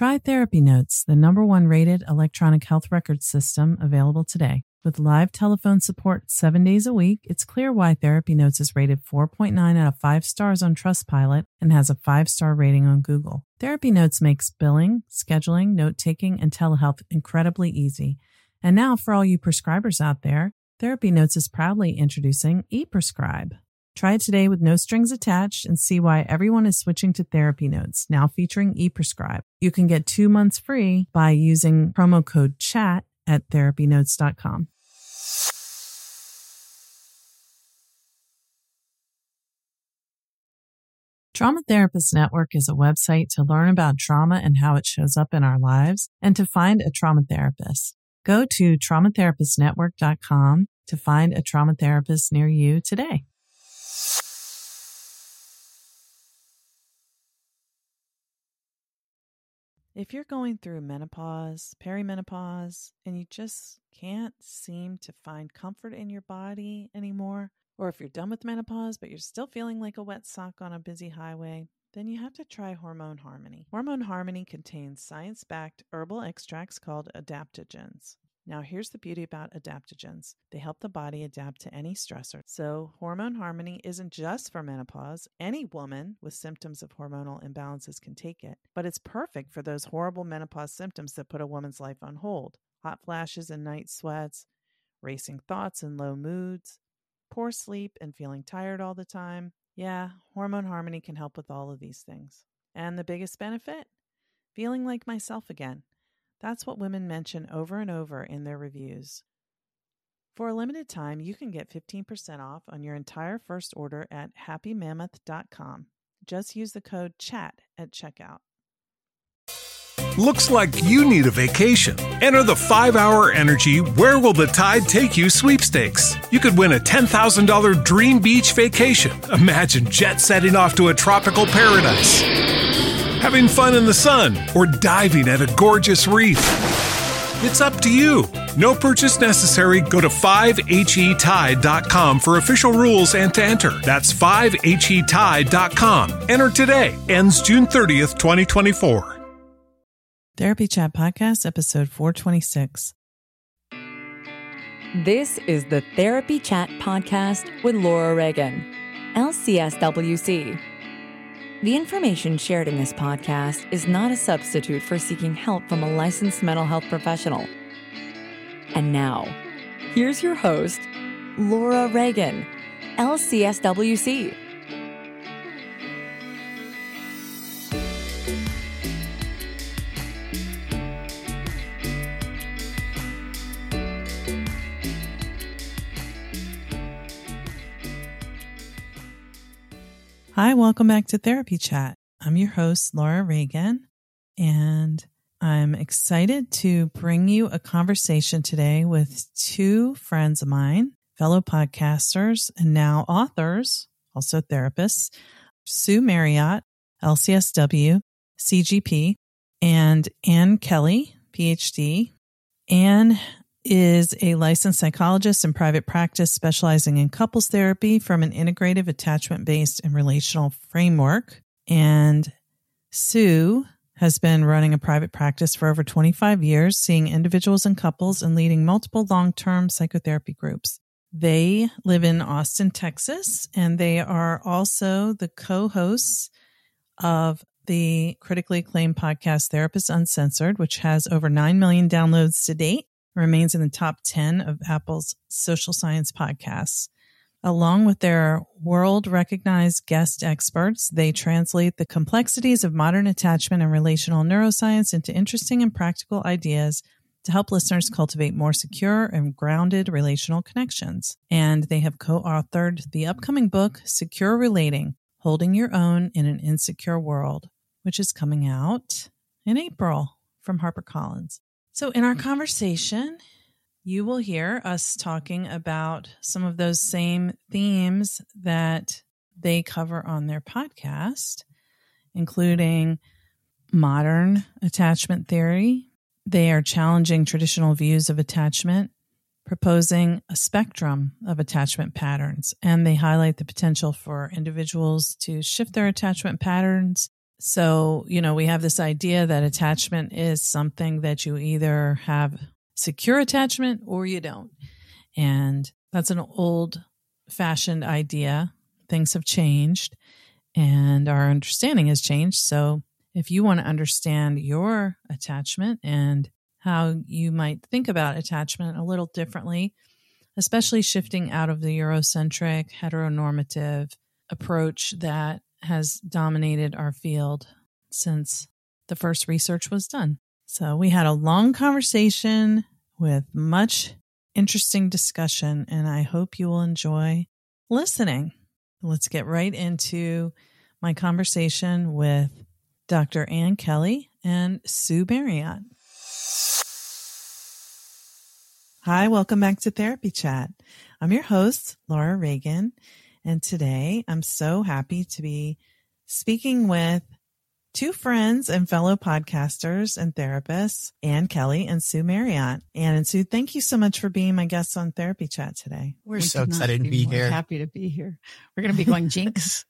Try Therapy Notes, the #1 rated electronic health record system available today. With live telephone support 7 days a week, it's clear why Therapy Notes is rated 4.9 out of 5 stars on Trustpilot and has a 5-star rating on Google. Therapy Notes makes billing, scheduling, note-taking, and telehealth incredibly easy. And now, for all you prescribers out there, Therapy Notes is proudly introducing ePrescribe. Try it today with no strings attached and see why everyone is switching to Therapy Notes, now featuring ePrescribe. You can get 2 months free by using promo code CHAT at therapynotes.com. Trauma Therapist Network is a website to learn about trauma and how it shows up in our lives and to find a trauma therapist. Go to traumatherapistnetwork.com to find a trauma therapist near you today. If you're going through menopause, perimenopause, and you just can't seem to find comfort in your body anymore, or if you're done with menopause but you're still feeling like a wet sock on a busy highway, then you have to try Hormone Harmony. Hormone Harmony contains science-backed herbal extracts called adaptogens. Now, here's the beauty about adaptogens. They help the body adapt to any stressor. So, Hormone Harmony isn't just for menopause. Any woman with symptoms of hormonal imbalances can take it. But it's perfect for those horrible menopause symptoms that put a woman's life on hold. Hot flashes and night sweats, racing thoughts and low moods, poor sleep and feeling tired all the time. Yeah, Hormone Harmony can help with all of these things. And the biggest benefit? Feeling like myself again. That's what women mention over and over in their reviews. For a limited time, you can get 15% off on your entire first order at happymammoth.com. Just use the code CHAT at checkout. Looks like you need a vacation. Enter the 5-Hour Energy Where Will the Tide Take You sweepstakes. You could win a $10,000 dream beach vacation. Imagine jet setting off to a tropical paradise, having fun in the sun, or diving at a gorgeous reef. It's up to you. No purchase necessary. Go to 5HETide.com for official rules and to enter. That's 5HETide.com. Enter today. Ends June 30th, 2024. Therapy Chat Podcast, episode 426. This is the Therapy Chat Podcast with Laura Reagan, LCSWC. The information shared in this podcast is not a substitute for seeking help from a licensed mental health professional. And now, here's your host, Laura Reagan, LCSWC. Hi, welcome back to Therapy Chat. I'm your host, Laura Reagan, and I'm excited to bring you a conversation today with two friends of mine, fellow podcasters and now authors, also therapists, Sue Marriott, LCSW, CGP, and Ann Kelly, PhD. Ann is a licensed psychologist in private practice specializing in couples therapy from an integrative, attachment-based, and relational framework. And Sue has been running a private practice for over 25 years, seeing individuals and couples and leading multiple long-term psychotherapy groups. They live in Austin, Texas, and they are also the co-hosts of the critically acclaimed podcast Therapist Uncensored, which has over 9 million downloads to date. Remains in the top 10 of Apple's social science podcasts. Along with their world-recognized guest experts, they translate the complexities of modern attachment and relational neuroscience into interesting and practical ideas to help listeners cultivate more secure and grounded relational connections. And they have co-authored the upcoming book, Secure Relating, Holding Your Own in an Insecure World, which is coming out in April from HarperCollins. So in our conversation, you will hear us talking about some of those same themes that they cover on their podcast, including modern attachment theory. They are challenging traditional views of attachment, proposing a spectrum of attachment patterns, and they highlight the potential for individuals to shift their attachment patterns, So, we have this idea that attachment is something that you either have secure attachment or you don't. And that's an old-fashioned idea. Things have changed and our understanding has changed. So if you want to understand your attachment and how you might think about attachment a little differently, especially shifting out of the Eurocentric, heteronormative approach that has dominated our field since the first research was done. So we had a long conversation with much interesting discussion, and I hope you will enjoy listening. Let's get right into my conversation with Dr. Ann Kelly and Sue Marriott. Hi, welcome back to Therapy Chat. I'm your host, Laura Reagan, and today I'm so happy to be speaking with two friends and fellow podcasters and therapists, Ann Kelly and Sue Marriott. Ann and Sue, thank you so much for being my guests on Therapy Chat today. We're so excited to be here. Happy to be here. We're going to be going Jinx.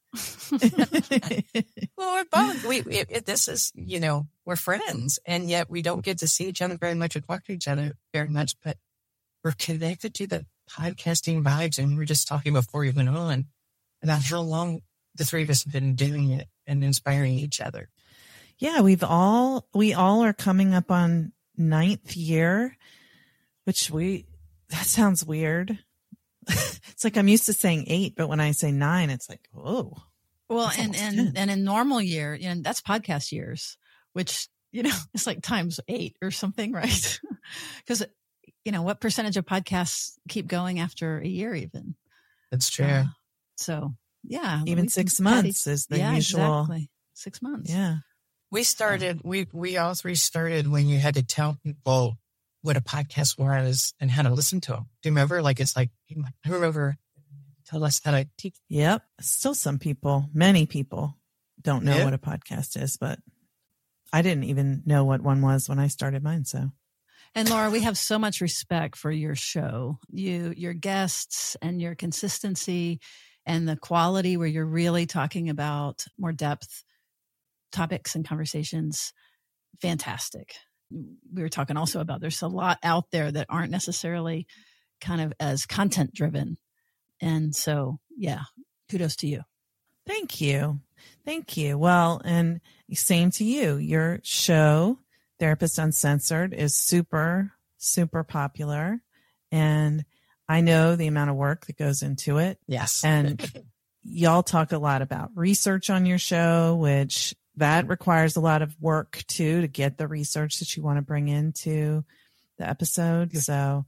Well, we're both. This is, we're friends, and yet we don't get to see each other very much or talk to each other very much, but we're connected to the podcasting vibes, and we were just talking before we went on about how long the three of us have been doing it and inspiring each other. Yeah, we all are coming up on 9th year, which that sounds weird. It's like I'm used to saying 8, but when I say 9, it's like, whoa. Well, and in normal year, that's podcast years, which, it's like times 8 or something, right? Because, what percentage of podcasts keep going after a year even? That's true. So, yeah. Even 6 months is the usual. Exactly. 6 months. Yeah. We started, we all three started when you had to tell people what a podcast was and how to listen to them. Do you remember? I remember tell us how to teach. Yep. Still many people don't know what a podcast is, but I didn't even know what one was when I started mine. So. And Laura, we have so much respect for your show, your guests and your consistency and the quality where you're really talking about more depth topics and conversations. Fantastic. We were talking also about there's a lot out there that aren't necessarily kind of as content driven. And so, yeah, kudos to you. Thank you. Well, and same to you. Your show, Therapist Uncensored, is super, super popular. And I know the amount of work that goes into it. Yes. And y'all talk a lot about research on your show, which that requires a lot of work too, to get the research that you want to bring into the episode. So,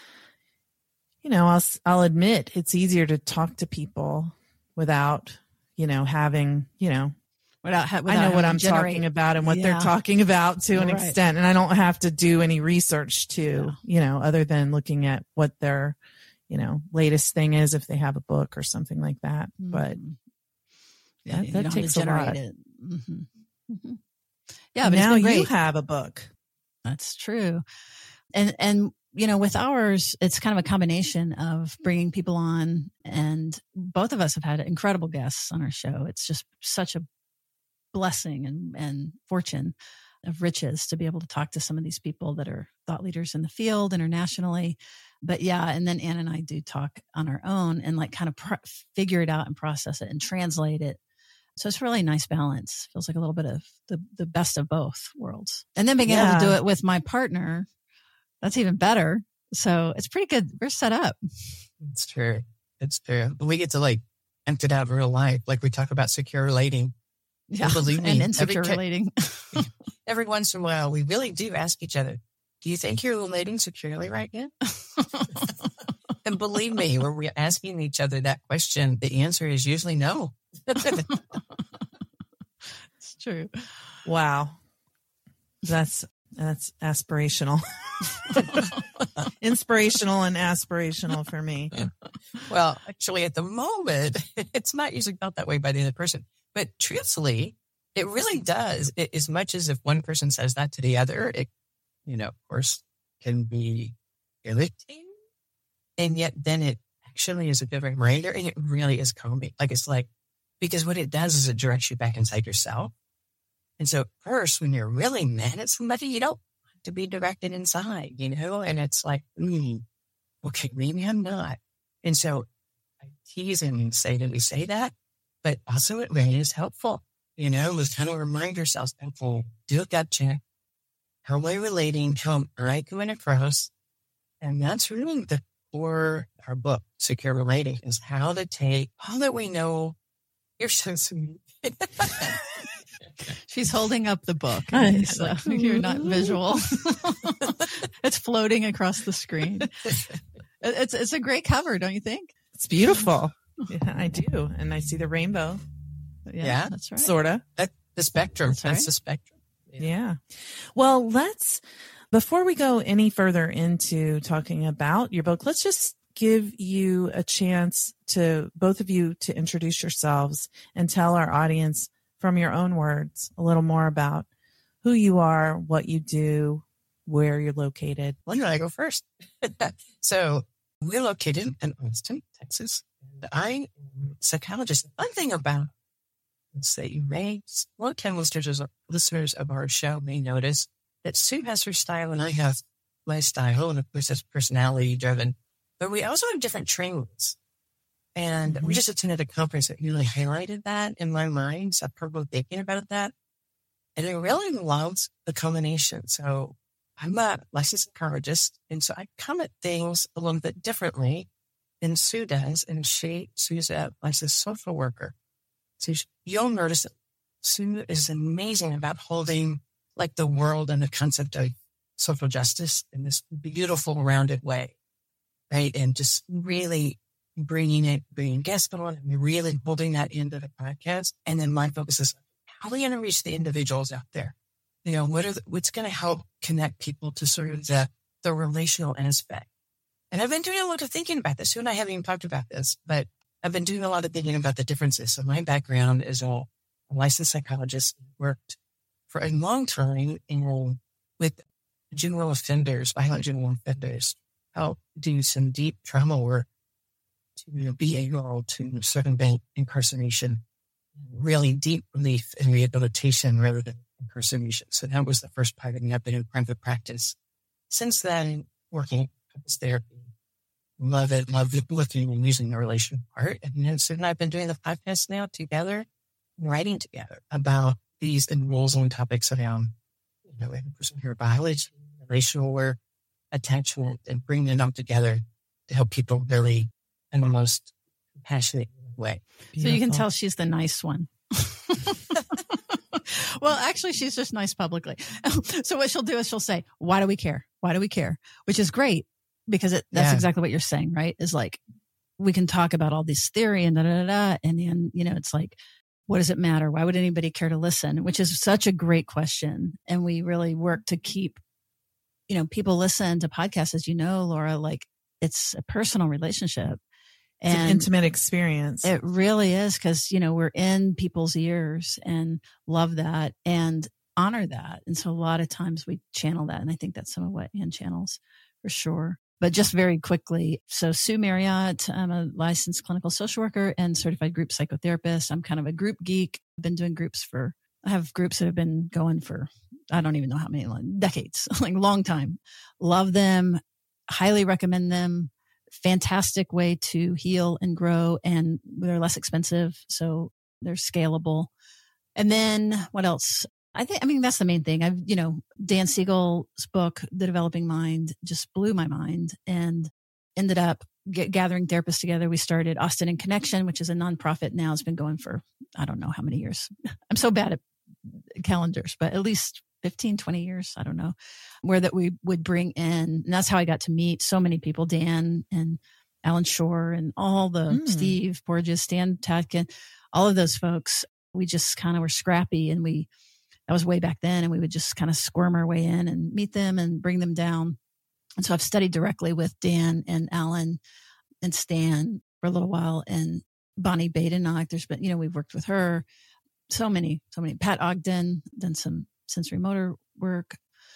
I'll admit it's easier to talk to people without, having, without I know what I'm talking about and what they're talking about to an extent. And I don't have to do any research other than looking at what their, latest thing is if they have a book or something like that. But that takes a lot. Mm-hmm. Mm-hmm. Yeah, but now it's been great. You have a book. That's true. And with ours, it's kind of a combination of bringing people on, and both of us have had incredible guests on our show. It's just such a blessing and fortune of riches to be able to talk to some of these people that are thought leaders in the field internationally. But yeah, and then Ann and I do talk on our own and kind of figure it out and process it and translate it. So it's really a nice balance. Feels like a little bit of the best of both worlds. And then being able to do it with my partner, that's even better. So it's pretty good. We're set up. It's true. We get to act it out in real life. Like we talk about secure relating. Yeah. And believe me, and insecure relating. Every once in a while, we really do ask each other, do you think you're relating securely right now? And believe me, when we're asking each other that question, the answer is usually no. It's true. Wow. That's aspirational. Inspirational and aspirational for me. Well, actually, at the moment, it's not usually felt that way by the other person. But truthfully, it really does. As much as if one person says that to the other, it, of course, can be irritating. And yet then it actually is a good reminder, and it really is calming. Because what it does is it directs you back inside yourself. And so first, when you're really mad at somebody, you don't want to be directed inside, and it's like, okay, maybe I'm not. And so I tease and say that we say that, but also it really is helpful, let's kind of remind ourselves, okay, do a gut check. How am I relating? How am I coming across? And that's really the core of our book, Secure Relating, is how to take all that we know. You're so sweet. She's holding up the book. So you're not visual. It's floating across the screen. It's a great cover, don't you think? It's beautiful. Yeah, I do. And I see the rainbow. Yeah, that's right. Sort of. The spectrum. That's right. That's the spectrum. Yeah. Well, before we go any further into talking about your book, let's just give you a chance to both of you to introduce yourselves and tell our audience from your own words a little more about who you are, what you do, where you're located. Why don't I go first? So we're located in Austin, Texas. And I'm a psychologist. The fun thing about, let's say, long-time listeners of our show may notice that Sue has her style and I have my style. And of course, that's personality driven. But we also have different trainings. And we just attended a conference that really highlighted that in my mind. So I've been thinking about that. And I really loved the combination. So I'm a licensed psychologist. And so I come at things a little bit differently than Sue does. And Sue's a licensed social worker. So you'll notice that Sue is amazing about holding like the world and the concept of social justice in this beautiful, rounded way. Right. And just really bringing guests on and really holding that into the podcast. And then my focus is how are we going to reach the individuals out there? What's going to help connect people to sort of the relational aspect? And I've been doing a lot of thinking about this. Sue and I haven't even talked about this, but I've been doing a lot of thinking about the differences. So my background is a licensed psychologist, worked for a long time with violent general offenders, help do some deep trauma work to be able to circumvent incarceration, really deep relief and rehabilitation rather than incarceration. So that was the first part of me. I've been in private practice. Since then, working as therapy. Love it lifting and using the relational part. And then Sue and I have been doing the podcast now together, writing together about these and roles and topics around, interpersonal biology, relational work, attachment, and bringing them together to help people really in the most compassionate way. Beautiful. So you can tell she's the nice one. Well, actually, she's just nice publicly. So what she'll do is she'll say, why do we care? Why do we care? Which is great because that's exactly what you're saying, right? Is like, we can talk about all this theory and and then, it's like, what does it matter? Why would anybody care to listen? Which is such a great question. And we really work to keep, people listen to podcasts, as you know, Laura, like it's a personal relationship. It's an intimate experience. It really is because, we're in people's ears and love that and honor that. And so a lot of times we channel that. And I think that's some of what Ann channels for sure. But just very quickly. So Sue Marriott, I'm a licensed clinical social worker and certified group psychotherapist. I'm kind of a group geek. I've been doing I have groups that have been going for, I don't even know how many, decades, like long time. Love them. Highly recommend them. Fantastic way to heal and grow, and they're less expensive. So they're scalable. And then what else? That's the main thing. Dan Siegel's book, The Developing Mind, just blew my mind and ended up gathering therapists together. We started Austin in Connection, which is a nonprofit now. It's been going for, I don't know how many years. I'm so bad at calendars, but at least 15, 20 years. I don't know where that we would bring in. And that's how I got to meet so many people, Dan and Alan Shore and all the Steve Porges, Stan Tatkin, all of those folks. We just kind of were scrappy and that was way back then. And we would just kind of squirm our way in and meet them and bring them down. And so I've studied directly with Dan and Alan and Stan for a little while, and Bonnie Badenoch. There's been, we've worked with her. So many, Pat Ogden, done some sensory motor work.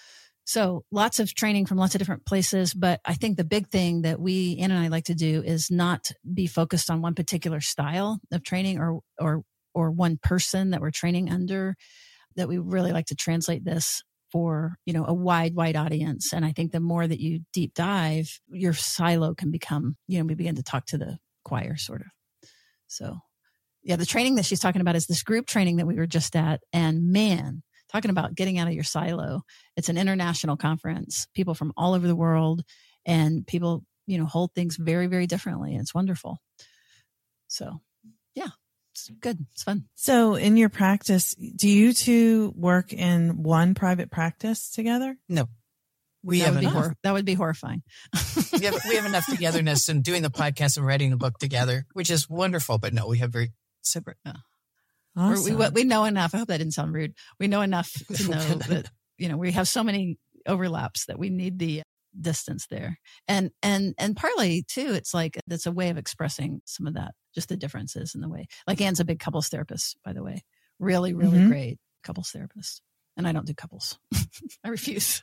So lots of training from lots of different places. But I think the big thing that Ann and I like to do is not be focused on one particular style of training or one person that we're training under. that we really like to translate this for, a wide audience. And I think the more that you deep dive, your silo can become, we begin to talk to the choir sort of. So yeah, the training that she's talking about is this group training that we were just at. And man, talking about getting out of your silo. It's an international conference, people from all over the world, and people, hold things very, very differently. And it's wonderful. So yeah, it's good. It's fun. So in your practice, do you two work in one private practice together? No. That would be horrifying. we have enough togetherness in doing the podcast and writing the book together, which is wonderful. But no, we have very separate. Awesome. We know enough. I hope that didn't sound rude. We know enough to know that, we have so many overlaps that we need the distance there. And partly too, it's like, that's a way of expressing some of that, just the differences in the way. Like Anne's a big couples therapist, by the way. Really, really great couples therapist. And I don't do couples. I refuse.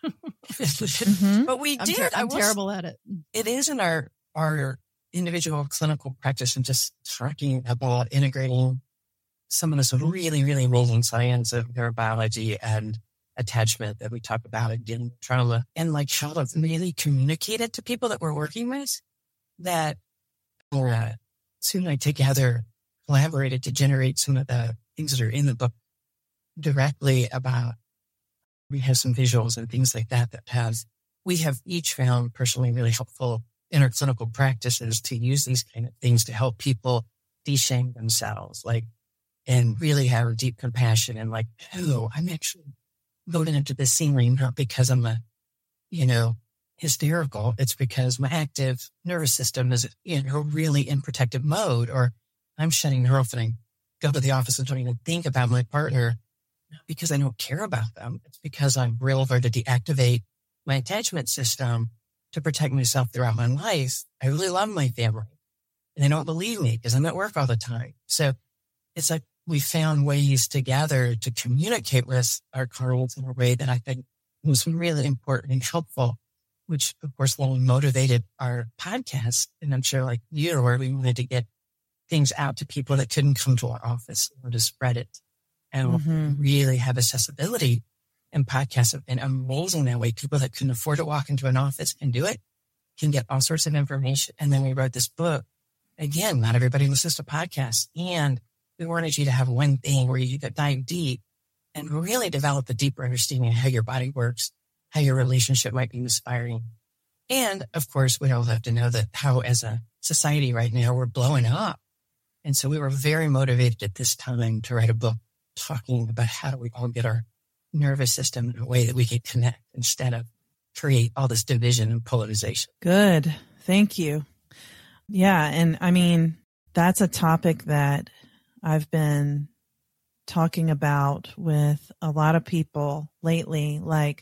But we did. I'm terrible at it. It is in our individual clinical practice, and just talking about integrating some of this really, really amazing science of neurobiology and attachment that we talk about in trauma, and like how to really communicate it to people that we're working with, that Sue and I together collaborated to generate some of the things that are in the book directly about. We have some visuals and things like that we have each found personally really helpful in our clinical practices to use these kind of things to help people de-shame themselves, and really have deep compassion and I'm actually going into this scene not because I'm hysterical. It's because my active nervous system is really in protective mode, or I'm shutting her off and I go to the office and don't even think about my partner. Not because I don't care about them. It's because I'm real hard to deactivate my attachment system to protect myself throughout my life. I really love my family, and they don't believe me because I'm at work all the time. So it's like we found ways together to communicate with our colleagues in a way that I think was really important and helpful, which of course really motivated our podcast. And I'm sure like you, where we wanted to get things out to people that couldn't come to our office or to spread it. And really have accessibility, and podcasts have been amazing that way. People that couldn't afford to walk into an office and do it can get all sorts of information. And then we wrote this book. Again, not everybody listens to podcasts. And we wanted you to have one thing where you could dive deep and really develop a deeper understanding of how your body works, how your relationship might be inspiring. And of course, we all have to know that how as a society right now, we're blowing up. And so we were very motivated at this time to write a book talking about how do we all get our nervous system in a way that we can connect instead of create all this division and polarization. Good. Thank you. Yeah. And I mean, that's a topic that I've been talking about with a lot of people lately.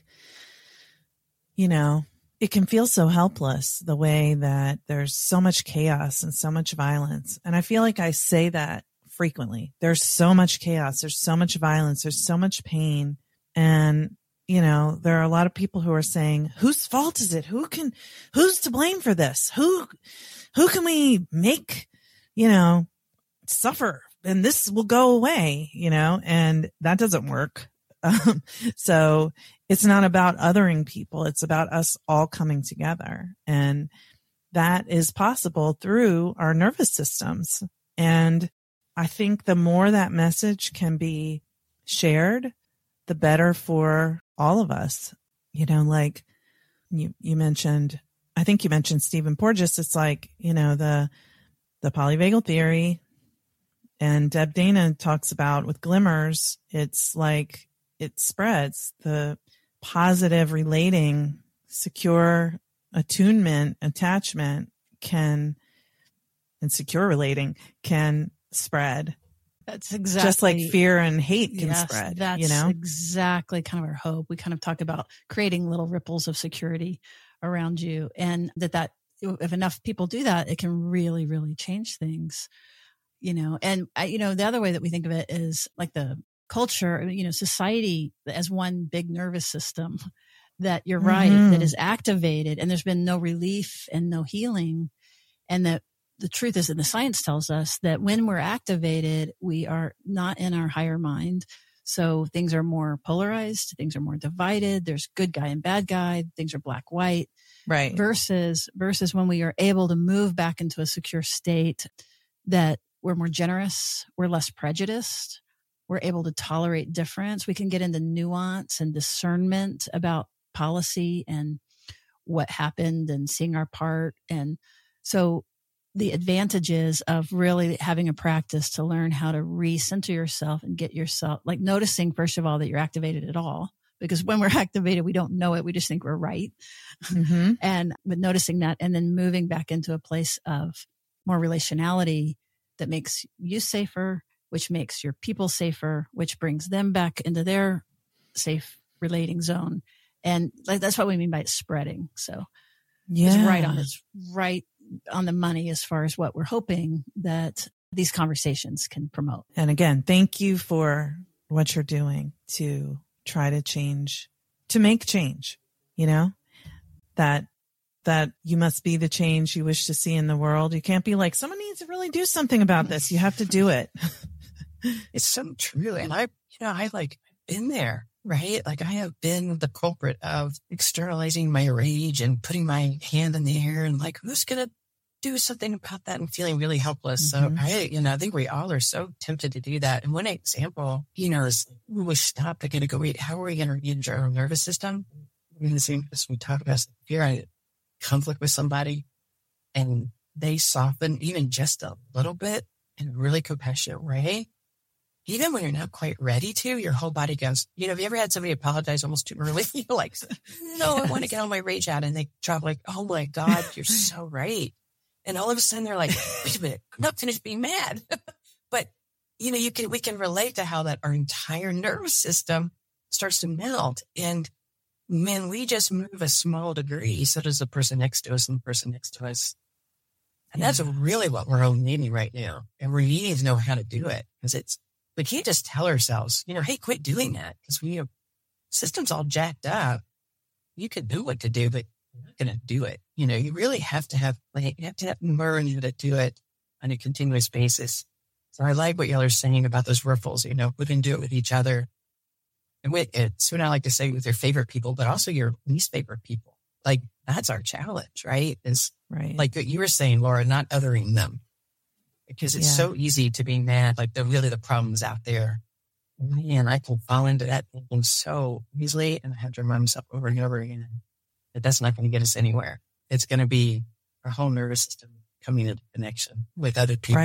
It can feel so helpless the way that there's so much chaos and so much violence. And I feel like I say that frequently. There's so much chaos. There's so much violence. There's so much pain. And, there are a lot of people who are saying, whose fault is it? Who's to blame for this? Who can we make, suffer and this will go away, and that doesn't work. So it's not about othering people. It's about us all coming together. And that is possible through our nervous systems. And I think the more that message can be shared, the better for all of us. Like you mentioned, I think you mentioned Stephen Porges. It's like, the polyvagal theory, and Deb Dana talks about with glimmers. It's like it spreads the positive relating, secure attunement, attachment and secure relating can spread. That's exactly just like fear and hate can spread. That's exactly kind of our hope. We kind of talk about creating little ripples of security around you, and that if enough people do that, it can really, really change things. And the other way that we think of it is like the culture, society as one big nervous system that you're right, that is activated, and there's been no relief and no healing. And that the truth is, and the science tells us that when we're activated, we are not in our higher mind. So things are more polarized, things are more divided. There's good guy and bad guy. Things are black, white. Right. Versus when we are able to move back into a secure state that we're more generous, we're less prejudiced, we're able to tolerate difference. We can get into nuance and discernment about policy and what happened and seeing our part. And so the advantages of really having a practice to learn how to recenter yourself and get yourself, like noticing, first of all, that you're activated at all. Because when we're activated, we don't know it. We just think we're right. Mm-hmm. And with noticing that and then moving back into a place of more relationality that makes you safer, which makes your people safer, which brings them back into their safe relating zone. And like, that's what we mean by it spreading. So it's right on the money as far as what we're hoping that these conversations can promote. And again, thank you for what you're doing to try to change, to make change, you know, that you must be the change you wish to see in the world. You can't be like, someone needs to really do something about this. You have to do it. It's so true. And I've been there, right? Like I have been the culprit of externalizing my rage and putting my hand in the air and like, who's going to do something about that and feeling really helpless. Mm-hmm. So I think we all are so tempted to do that. And one example, is when we stop, I got to go, wait, how are we going to reengage our nervous system? In the same as we talk about fear, I conflict with somebody and they soften even just a little bit in a really compassionate way. Even when you're not quite ready to, your whole body goes, have you ever had somebody apologize almost too early? You're like, no, I want to get all my rage out. And they drop like, oh my God, you're so right. And all of a sudden they're like, wait a minute, I'm not finished being mad. But, we can relate to how that our entire nervous system starts to melt. And man, we just move a small degree. So does the person next to us and the person next to us. And that's really what we're all needing right now. And we're needing to know how to do it because we can't just tell ourselves, hey, quit doing that because we have systems all jacked up. You could do what to do, but you're not going to do it. You really have to have learn how to do it on a continuous basis. So I like what y'all are saying about those riffles, we can do it with each other. And it's what I like to say with your favorite people, but also your least favorite people. Like that's our challenge, right? Is right. Like what you were saying, Laura, not othering them. Because it's so easy to be mad, like the problems out there. Man, I can fall into that thinking so easily, and I have to remind myself over and over again that that's not going to get us anywhere. It's going to be our whole nervous system coming into connection with other people.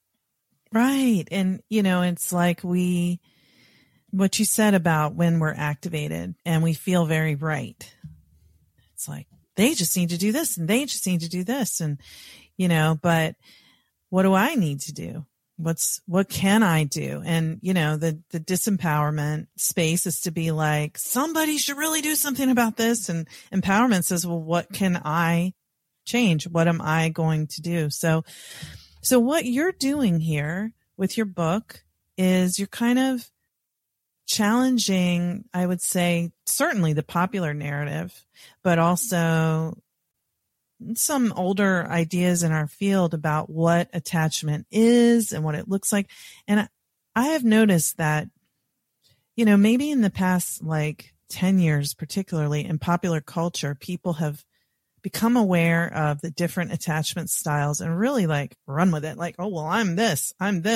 Right. And, it's like what you said about when we're activated and we feel very right. It's like, they just need to do this and they just need to do this. And, but what do I need to do? What can I do? And, the disempowerment space is to be like, somebody should really do something about this. And empowerment says, well, what can I change? What am I going to do? So what you're doing here with your book is you're kind of challenging, I would say, certainly the popular narrative, but also some older ideas in our field about what attachment is and what it looks like. And I have noticed that, maybe in the past, 10 years, particularly in popular culture, people have become aware of the different attachment styles and really run with it. Oh, well, I'm this.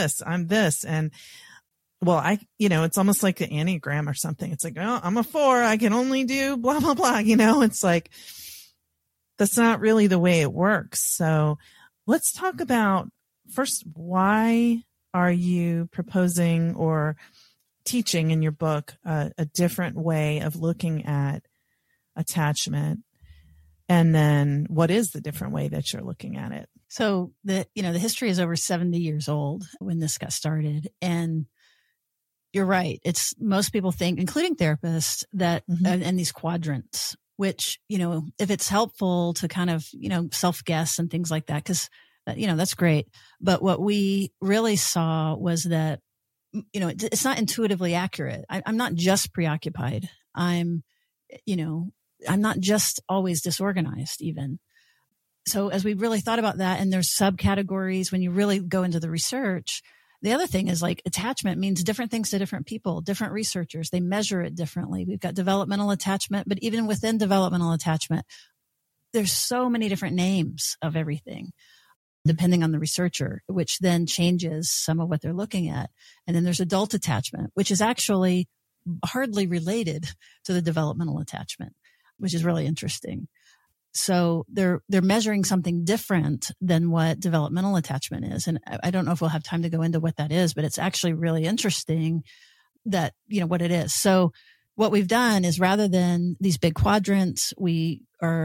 And well, it's almost like the Enneagram or something. It's like, oh, I'm a 4. I can only do blah, blah, blah. It's like, that's not really the way it works. So let's talk about first, why are you proposing or teaching in your book a different way of looking at attachment? And then what is the different way that you're looking at it? So the history is over 70 years old when this got started. And you're right. It's most people think, including therapists, that and these quadrants, which, if it's helpful to kind of, self-guess and things like that, because, that's great. But what we really saw was that, it's not intuitively accurate. I'm not just preoccupied. I'm not just always disorganized even. So as we really thought about that, and there's subcategories, when you really go into the research, The other thing is like attachment means different things to different people, different researchers. They measure it differently. We've got developmental attachment, but even within developmental attachment, there's so many different names of everything, depending on the researcher, which then changes some of what they're looking at. And then there's adult attachment, which is actually hardly related to the developmental attachment, which is really interesting. So they're measuring something different than what developmental attachment is. And I don't know if we'll have time to go into what that is, but it's actually really interesting that, what it is. So what we've done is rather than these big quadrants, we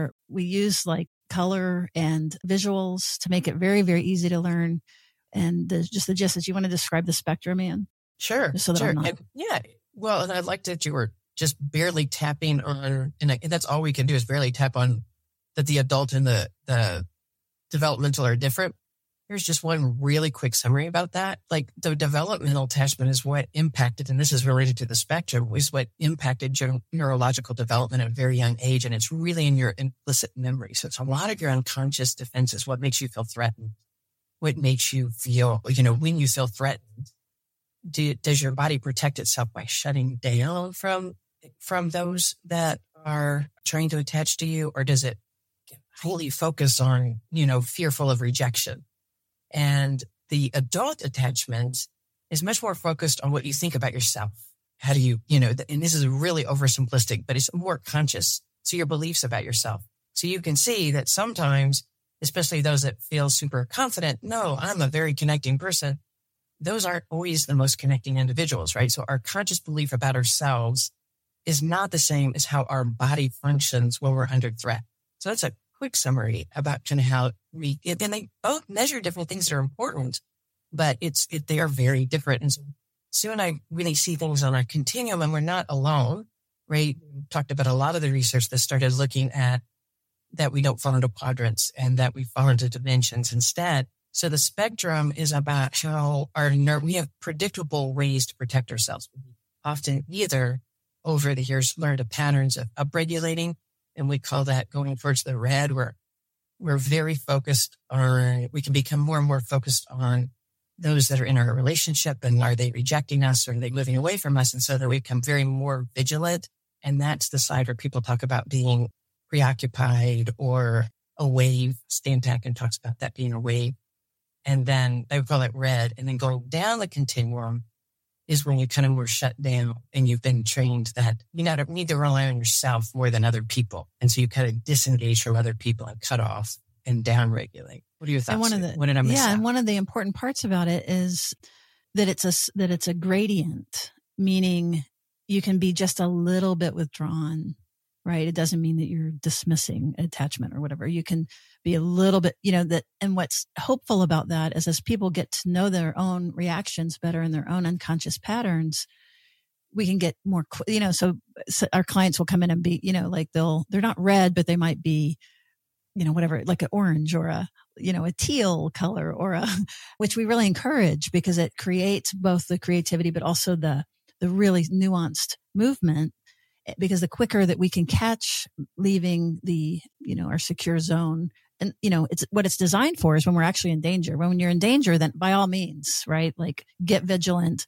use like color and visuals to make it very, very easy to learn. And the gist is, you want to describe the spectrum, Ann? Sure. So that sure. I'm not... Well, and I liked that you were just barely tapping on, and that's all we can do is barely tap on that the adult and the developmental are different. Here's just one really quick summary about that. Like the developmental attachment is what impacted, and this is related to the spectrum, is what impacted your neurological development at a very young age. And it's really in your implicit memory. So it's a lot of your unconscious defenses. What makes you feel threatened? What makes you feel, when you feel threatened, does your body protect itself by shutting down from those that are trying to attach to you? Or does it fully focus on, fearful of rejection? And the adult attachment is much more focused on what you think about yourself. How do you, and this is really oversimplistic, but it's more conscious. So your beliefs about yourself. So you can see that sometimes, especially those that feel super confident, no, I'm a very connecting person. Those aren't always the most connecting individuals, right? So our conscious belief about ourselves is not the same as how our body functions when we're under threat. So that's a quick summary about kind of how and they both measure different things that are important, but they are very different. And so Sue and I really see things on a continuum, and we're not alone, right? We talked about a lot of the research that started looking at that we don't fall into quadrants and that we fall into dimensions instead. So the spectrum is about how we have predictable ways to protect ourselves. We often either over the years learned patterns of upregulating, and we call that going towards the red, where we're very focused on, we can become more and more focused on those that are in our relationship, and are they rejecting us, or are they moving away from us? And so that we become very more vigilant. And that's the side where people talk about being preoccupied or a wave. Stan Tatkin talks about that being a wave. And then they would call it red. And then going down the continuum is when you kind of were shut down and you've been trained that you need to rely on yourself more than other people. And so you kind of disengage from other people and cut off and downregulate. What are your thoughts? What did I miss out? And one of the important parts about it is that it's a gradient, meaning you can be just a little bit withdrawn, right? It doesn't mean that you're dismissing attachment or whatever. You can be a little bit, and what's hopeful about that is as people get to know their own reactions better and their own unconscious patterns, we can get more, so our clients will come in and be, like they're not red, but they might be, whatever, like an orange or a teal color or which we really encourage because it creates both the creativity, but also the really nuanced movement. Because the quicker that we can catch leaving the, our secure zone, and, it's what it's designed for is when we're actually in danger. When you're in danger, then by all means, right? Like get vigilant,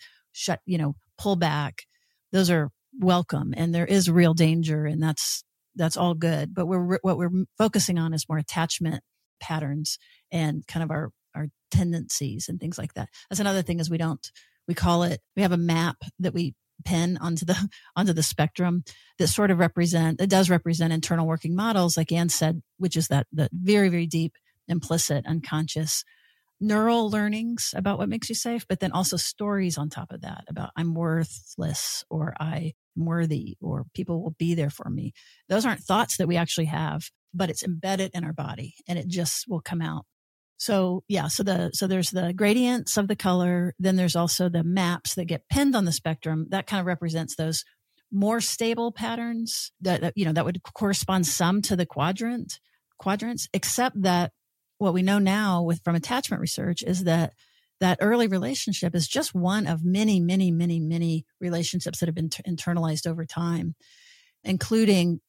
pull back. Those are welcome. And there is real danger, and that's all good. But what we're focusing on is more attachment patterns and kind of our tendencies and things like that. That's another thing is we have a map that we pen onto the spectrum that sort of does represent internal working models, like Ann said, which is that the very, very deep, implicit, unconscious neural learnings about what makes you safe, but then also stories on top of that about I'm worthless or I'm worthy or people will be there for me. Those aren't thoughts that we actually have, but it's embedded in our body and it just will come out. So there's the gradients of the color. Then there's also the maps that get pinned on the spectrum. That kind of represents those more stable patterns that would correspond some to the quadrants, except that what we know now from attachment research is that early relationship is just one of many, many, many, many relationships that have been internalized over time, including,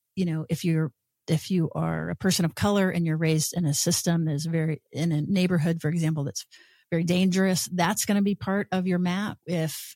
if you are a person of color and you're raised in a system that is in a neighborhood, for example, that's very dangerous. That's going to be part of your map. If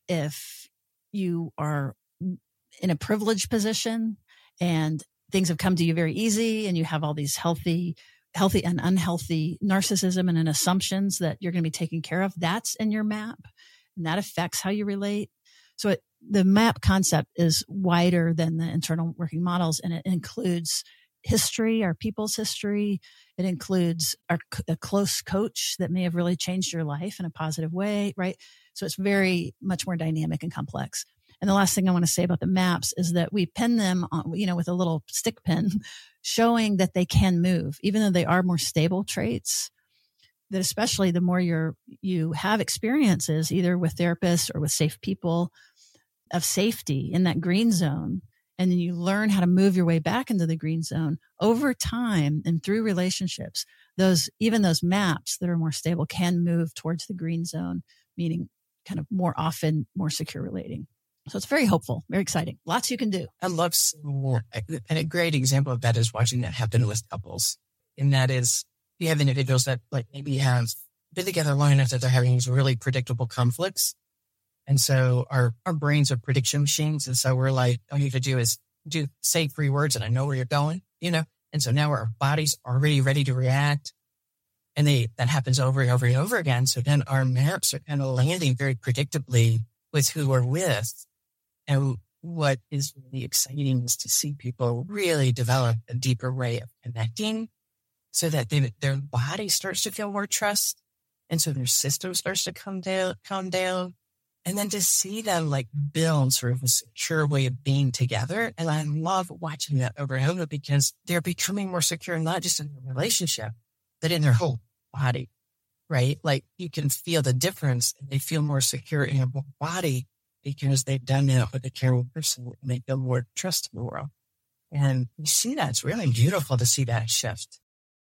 you are in a privileged position and things have come to you very easy and you have all these healthy and unhealthy narcissism and assumptions that you're going to be taken care of, that's in your map and that affects how you relate. So the map concept is wider than the internal working models, and it includes history, our people's history. It includes a close coach that may have really changed your life in a positive way, right? So it's very much more dynamic and complex. And the last thing I want to say about the maps is that we pin them on, with a little stick pin showing that they can move, even though they are more stable traits, that especially the more you have experiences either with therapists or with safe people of safety in that green zone, and then you learn how to move your way back into the green zone over time and through relationships, those maps that are more stable can move towards the green zone, meaning kind of more often, more secure relating. So it's very hopeful, very exciting. Lots you can do. I love, and a great example of that is watching that happen with couples. And that is, you have individuals that like maybe have been together long enough that they're having these really predictable conflicts. And so our brains are prediction machines. And so we're like, all you have to do is say 3 words and I know where you're going, And so now our body's already ready to react. And that happens over and over and over again. So then our maps are kind of landing very predictably with who we're with. And what is really exciting is to see people really develop a deeper way of connecting so that their body starts to feel more trust. And so their system starts to calm down. And then to see them like build sort of a secure way of being together. And I love watching that over and over because they're becoming more secure, not just in their relationship, but in their whole body, right? Like you can feel the difference and they feel more secure in their whole body because they've done that with a caring person and they feel more trust in the world. And you see that. It's really beautiful to see that shift.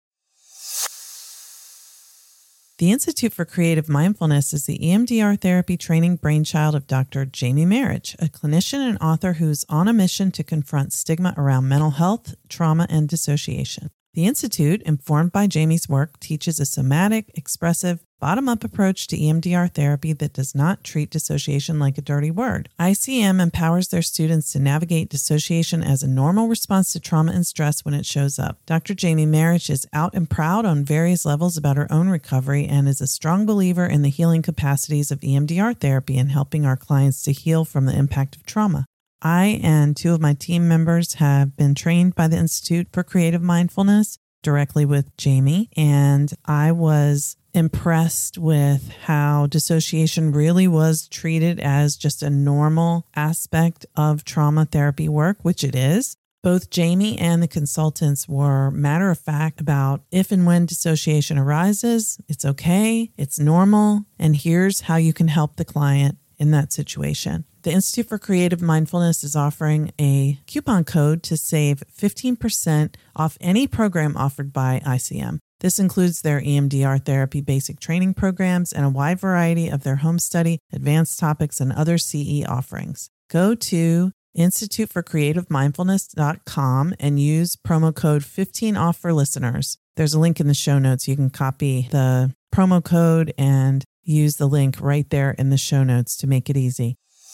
The Institute for Creative Mindfulness is the EMDR therapy training brainchild of Dr. Jamie Marich, a clinician and author who's on a mission to confront stigma around mental health, trauma, and dissociation. The Institute, informed by Jamie's work, teaches a somatic, expressive, bottom-up approach to EMDR therapy that does not treat dissociation like a dirty word. ICM empowers their students to navigate dissociation as a normal response to trauma and stress when it shows up. Dr. Jamie Marich is out and proud on various levels about her own recovery and is a strong believer in the healing capacities of EMDR therapy and helping our clients to heal from the impact of trauma. I and 2 of my team members have been trained by the Institute for Creative Mindfulness directly with Jamie, and I was impressed with how dissociation really was treated as just a normal aspect of trauma therapy work, which it is. Both Jamie and the consultants were matter of fact about if and when dissociation arises, it's okay, it's normal, and here's how you can help the client in that situation. The Institute for Creative Mindfulness is offering a coupon code to save 15% off any program offered by ICM. This includes their EMDR therapy basic training programs and a wide variety of their home study, advanced topics, and other CE offerings. Go to instituteforcreativemindfulness.com and use promo code 15OFF for listeners. There's a link in the show notes. You can copy the promo code and use the link right there in the show notes to make it easy.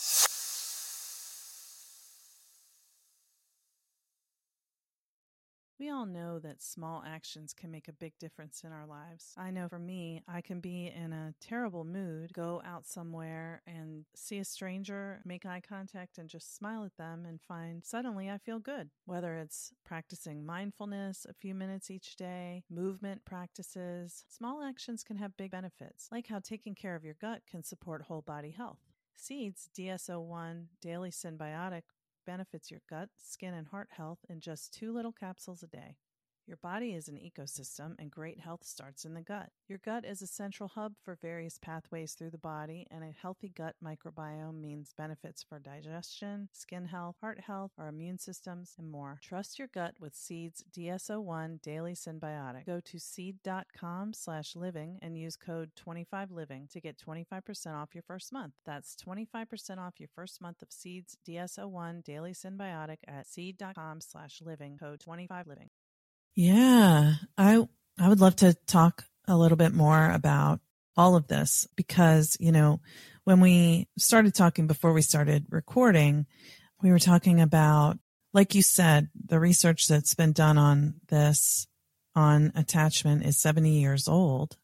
We all know that small actions can make a big difference in our lives. I know for me, I can be in a terrible mood, go out somewhere and see a stranger, make eye contact and just smile at them and find suddenly I feel good. Whether it's practicing mindfulness a few minutes each day, movement practices, small actions can have big benefits, like how taking care of your gut can support whole body health. Seeds DS-01 Daily Synbiotic benefits your gut, skin, and heart health in just 2 little capsules a day. Your body is an ecosystem, and great health starts in the gut. Your gut is a central hub for various pathways through the body, and a healthy gut microbiome means benefits for digestion, skin health, heart health, our immune systems, and more. Trust your gut with Seed's DS-01 Daily Synbiotic. Go to seed.com/living and use code 25living to get 25% off your first month. That's 25% off your first month of Seed's DS-01 Daily Synbiotic at seed.com/living, code 25living. Yeah, I would love to talk a little bit more about all of this because, when we started talking before we started recording, we were talking about, like you said, the research that's been done on this, on attachment is 70 years old.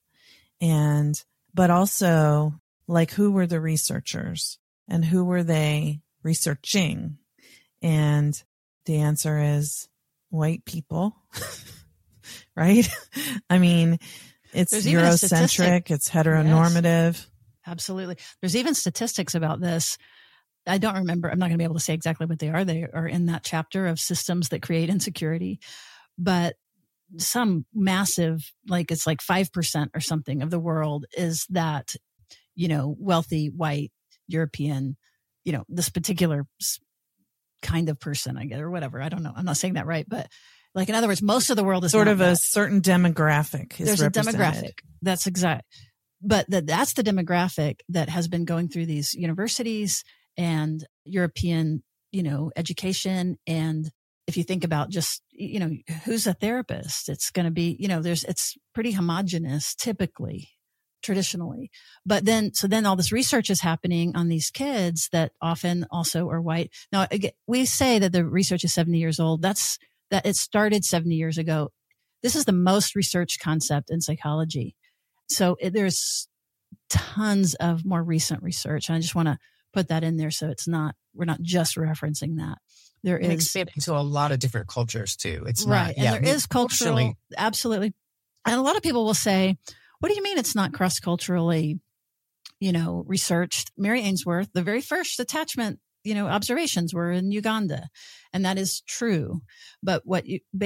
But also, like, who were the researchers and who were they researching? And the answer is white people, right? I mean, it's Eurocentric, it's heteronormative. Yes, absolutely. There's even statistics about this. I don't remember. I'm not going to be able to say exactly what they are. They are in that chapter of systems that create insecurity, but some massive, like it's like 5% or something of the world is that, wealthy, white, European, this particular kind of person, I guess, or whatever. I don't know. I'm not saying that right, but like, in other words, most of the world is sort of that. A certain demographic. There's a demographic. That's exact. But that's the demographic that has been going through these universities and European, education. And if you think about just, who's a therapist, it's going to be, it's pretty homogenous typically, traditionally. But then all this research is happening on these kids that often also are white. Now, again, we say that the research is 70 years old. That it started 70 years ago. This is the most researched concept in psychology. So there's tons of more recent research. And I just want to put that in there. So we're not just referencing that. There is expanding to a lot of different cultures too. It's right. Not, and there is cultural, absolutely. And a lot of people will say, what do you mean it's not cross-culturally, researched? Mary Ainsworth, the very first attachment, observations were in Uganda. And that is true. But what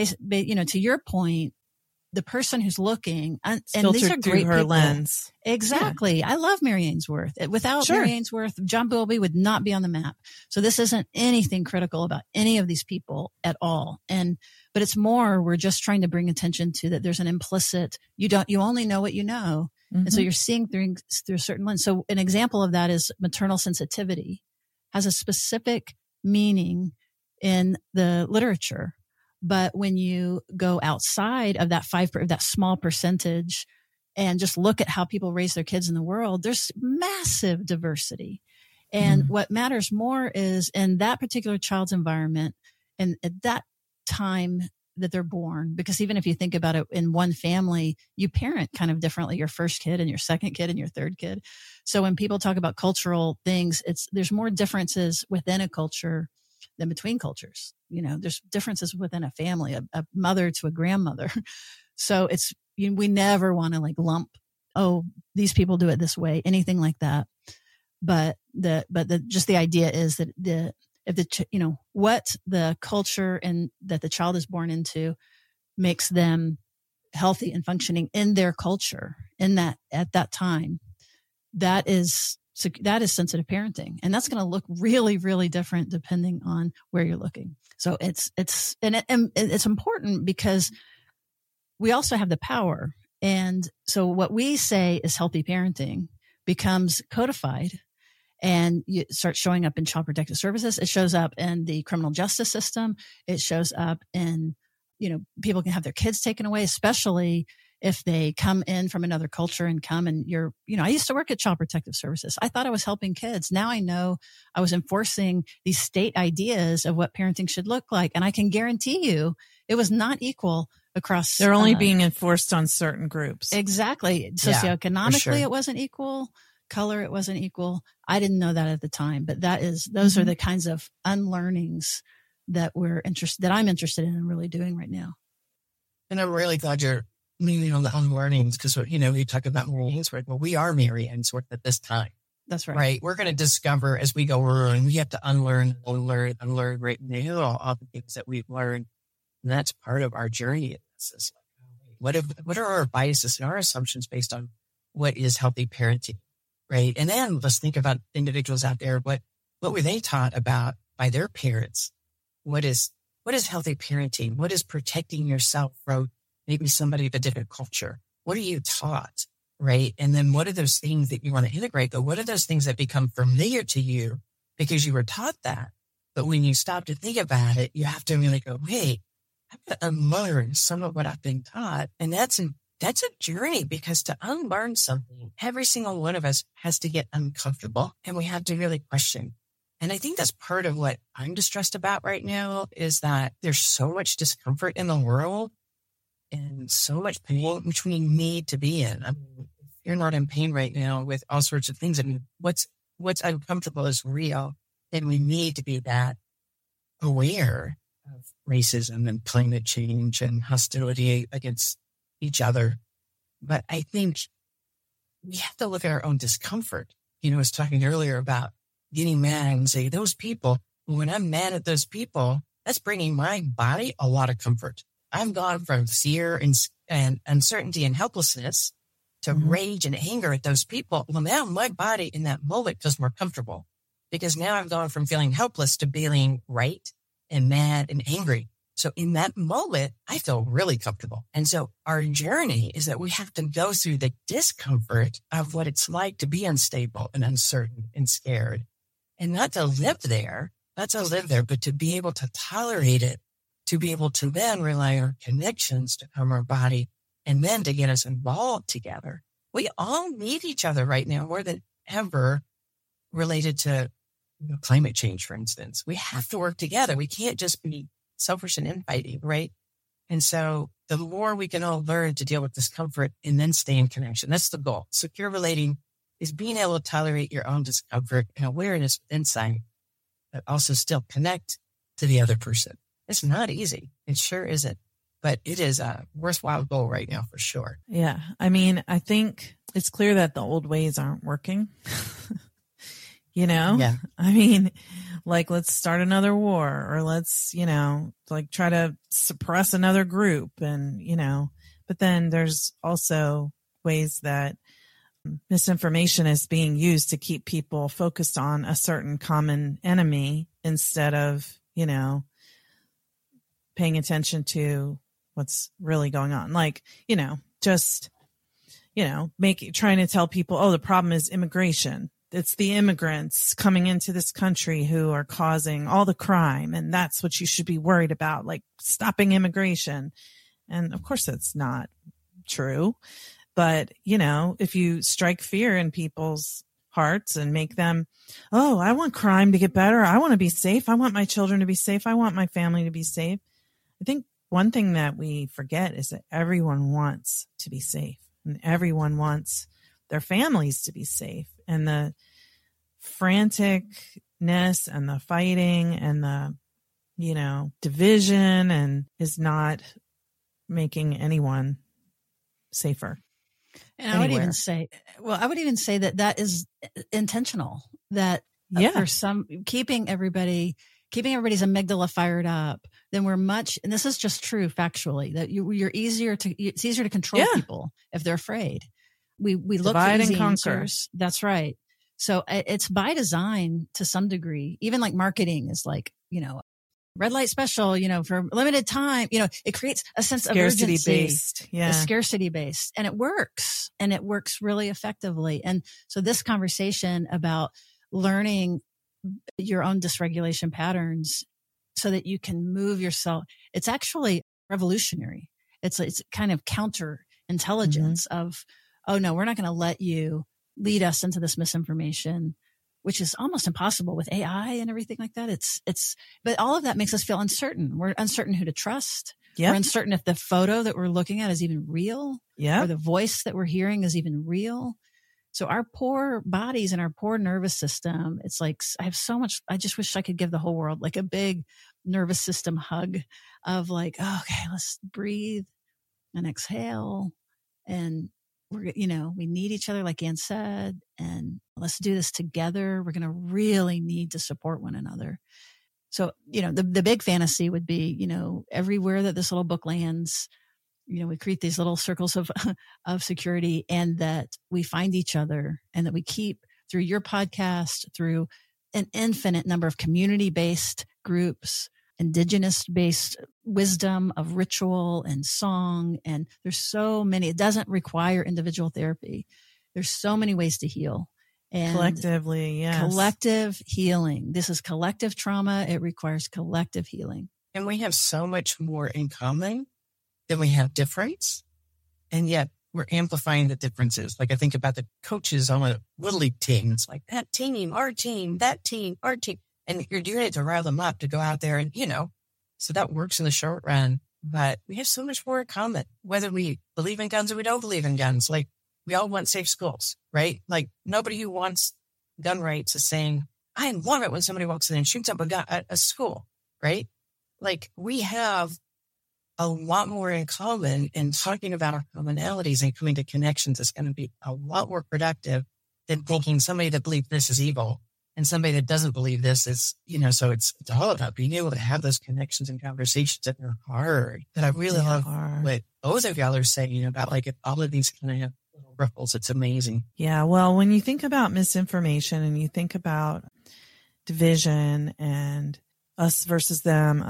to your point, the person who's looking, and these are great her people. Lens. Exactly. Yeah. I love Mary Ainsworth. Without Mary Ainsworth, John Bowlby would not be on the map. So this isn't anything critical about any of these people at all. But it's more, we're just trying to bring attention to that there's an implicit, you only know what you know. Mm-hmm. And so you're seeing through a certain lens. So an example of that is maternal sensitivity has a specific meaning in the literature. But when you go outside of that small percentage and just look at how people raise their kids in the world, there's massive diversity. And what matters more is in that particular child's environment and at that time that they're born, because even if you think about it in one family, you parent kind of differently, your first kid and your second kid and your third kid. So when people talk about cultural things, there's more differences within a culture than between cultures. There's differences within a family, a mother to a grandmother. So we never want to lump, these people do it this way, anything like that. But just the idea is that what the culture and that the child is born into makes them healthy and functioning in their culture at that time. That is sensitive parenting. And that's going to look really, really different depending on where you're looking. So it's important because we also have the power. And so what we say is healthy parenting becomes codified and it starts showing up in Child Protective Services. It shows up in the criminal justice system. It shows up in, people can have their kids taken away, especially if they come in from another culture and come and I used to work at Child Protective Services. I thought I was helping kids. Now I know I was enforcing these state ideas of what parenting should look like. And I can guarantee you it was not equal across. They're only being enforced on certain groups. Exactly. Socioeconomically, it wasn't equal. Color, it wasn't equal. I didn't know that at the time, but those are the kinds of unlearnings that I'm interested in really doing right now. And I'm really glad you're leaning on the unlearnings because, we talk about Mary Ainsworth. Well, we are Mary Ainsworth at this time. That's right. Right. We're going to discover as we go on. We have to unlearn right now all the things that we've learned. And that's part of our journey. It's like, what are our biases and our assumptions based on what is healthy parenting? Right. And then let's think about individuals out there. What were they taught about by their parents? What is healthy parenting? What is protecting yourself from maybe somebody of a different culture? What are you taught? Right. And then what are those things that you want to integrate? But what are those things that become familiar to you because you were taught that? But when you stop to think about it, you have to really go, wait, I have to unlearn some of what I've been taught. And that's that's a journey, because to unlearn something, every single one of us has to get uncomfortable, and we have to really question. And I think that's part of what I'm distressed about right now, is that there's so much discomfort in the world and so much pain, which we need to be in. I mean, if you're not in pain right now with all sorts of things, I mean, what's uncomfortable is real, and we need to be that aware of racism and climate change and hostility against each other. But I think we have to look at our own discomfort. I was talking earlier about getting mad and say, those people, when I'm mad at those people, that's bringing my body a lot of comfort. I've gone from fear and uncertainty and helplessness to rage and anger at those people. Well, now my body in that moment feels more comfortable, because now I've gone from feeling helpless to feeling right and mad and angry. So in that moment, I feel really comfortable. And so our journey is that we have to go through the discomfort of what it's like to be unstable and uncertain and scared, and not to live there, but to be able to tolerate it, to be able to then rely on our connections to calm our body, and then to get us involved together. We all need each other right now more than ever, related to climate change, for instance. We have to work together. We can't just be selfish and infighting, right? And so the more we can all learn to deal with discomfort and then stay in connection, that's the goal. Secure relating is being able to tolerate your own discomfort and awareness inside, but also still connect to the other person. It's not easy. It sure isn't, but it is a worthwhile goal right now for sure. Yeah. I mean, I think it's clear that the old ways aren't working. Yeah. I mean, like, let's start another war, or let's, like try to suppress another group. And, but then there's also ways that misinformation is being used to keep people focused on a certain common enemy instead of, paying attention to what's really going on. Like, trying to tell people, oh, the problem is immigration. It's the immigrants coming into this country who are causing all the crime, and that's what you should be worried about, like stopping immigration. And of course that's not true. But, if you strike fear in people's hearts and make them, oh, I want crime to get better. I want to be safe. I want my children to be safe. I want my family to be safe. I think one thing that we forget is that everyone wants to be safe, and everyone wants their families to be safe. And the franticness and the fighting and the, division and is not making anyone safer. And I would even say that is intentional, that for some, keeping everybody's amygdala fired up, then we're much, and this is just true factually, that it's easier to control people if they're afraid. We look for easy answers. That's right. So it's by design to some degree. Even like marketing is like, red light special, for limited time, it creates a sense of urgency. Scarcity-based. Yeah. Scarcity-based. And it works really effectively. And so this conversation about learning your own dysregulation patterns so that you can move yourself, it's actually revolutionary. It's kind of counter intelligence of, oh no, we're not going to let you lead us into this misinformation, which is almost impossible with AI and everything like that. But all of that makes us feel uncertain. We're uncertain who to trust. Yep. We're uncertain if the photo that we're looking at is even real, or the voice that we're hearing is even real. So our poor bodies and our poor nervous system, it's like, I just wish I could give the whole world like a big nervous system hug of like, oh, okay, let's breathe and exhale. And we need each other, like Ann said, and let's do this together. We're going to really need to support one another. So, the big fantasy would be, everywhere that this little book lands, we create these little circles of security, and that we find each other, and that we keep, through your podcast, through an infinite number of community-based groups, indigenous-based wisdom of ritual and song. And there's so many, it doesn't require individual therapy. There's so many ways to heal. And collectively, yes. Collective healing. This is collective trauma. It requires collective healing. And we have so much more in common than we have difference. And yet we're amplifying the differences. Like I think about the coaches on a Little League team. It's like that team, our team, that team, our team. And you're doing it to rile them up to go out there and, so that works in the short run. But we have so much more in common, whether we believe in guns or we don't believe in guns. Like we all want safe schools, right? Like nobody who wants gun rights is saying, I love it when somebody walks in and shoots up a gun at a school, right? Like we have a lot more in common, and talking about our commonalities and coming to connections is going to be a lot more productive than thinking somebody that believes this is evil and somebody that doesn't believe this is, so it's all about being able to have those connections and conversations that are hard. But I really love what both of y'all are saying about like all of these kind of little ripples. It's amazing. Yeah. Well, when you think about misinformation and you think about division and us versus them,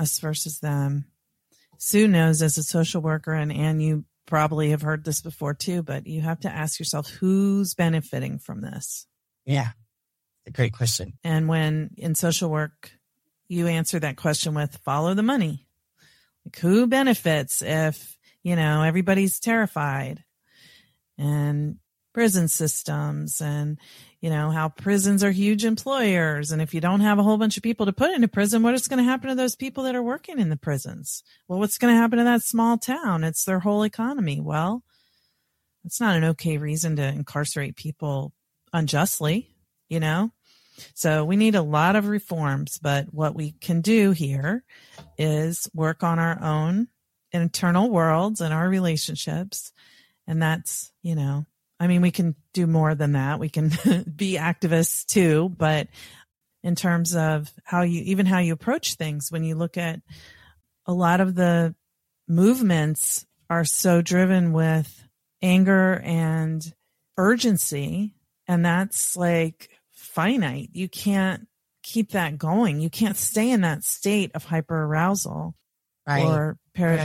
Sue knows as a social worker, and you probably have heard this before too, but you have to ask yourself, who's benefiting from this? Yeah. A great question. And when in social work, you answer that question with follow the money. Like who benefits if, everybody's terrified, and prison systems and, how prisons are huge employers. And if you don't have a whole bunch of people to put into prison, what is going to happen to those people that are working in the prisons? Well, what's going to happen to that small town? It's their whole economy. Well, that's not an okay reason to incarcerate people unjustly, So we need a lot of reforms, but what we can do here is work on our own internal worlds and our relationships. And that's, we can do more than that. We can be activists too, but in terms of how you approach things, when you look at a lot of the movements are so driven with anger and urgency, and that's like finite. You can't keep that going. You can't stay in that state of hyperarousal or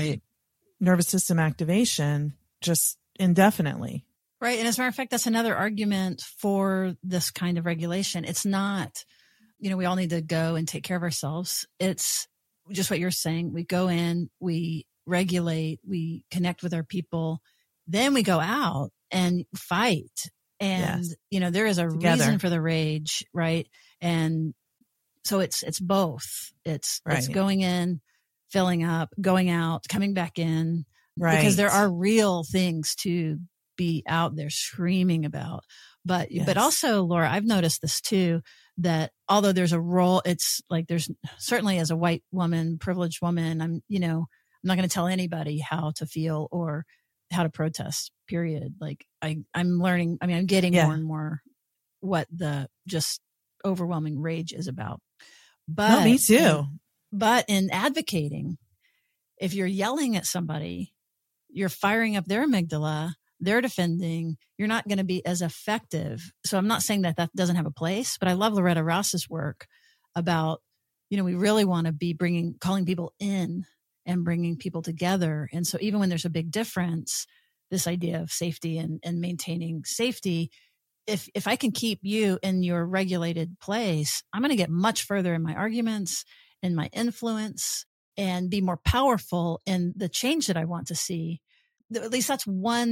nervous system activation just indefinitely. Right. And as a matter of fact, that's another argument for this kind of regulation. It's not, we all need to go and take care of ourselves. It's just what you're saying. We go in, we regulate, we connect with our people, then we go out and fight. And, there is a reason for the rage, right? And so it's both. It's going in, filling up, going out, coming back in, because there are real things to be out there screaming about. But also, Laura, I've noticed this too, that although there's a role, it's like there's certainly as a white woman, privileged woman, I'm not going to tell anybody how to feel or how to protest, period. Like I'm learning, I'm getting more and more what the just overwhelming rage is about. But me too. But in advocating, if you're yelling at somebody, you're firing up their amygdala, they're defending, you're not going to be as effective. So I'm not saying that doesn't have a place, but I love Loretta Ross's work about, we really want to be calling people in and bringing people together. And so even when there's a big difference, this idea of safety and maintaining safety, if I can keep you in your regulated place, I'm going to get much further in my arguments, in my influence, and be more powerful in the change that I want to see. At least that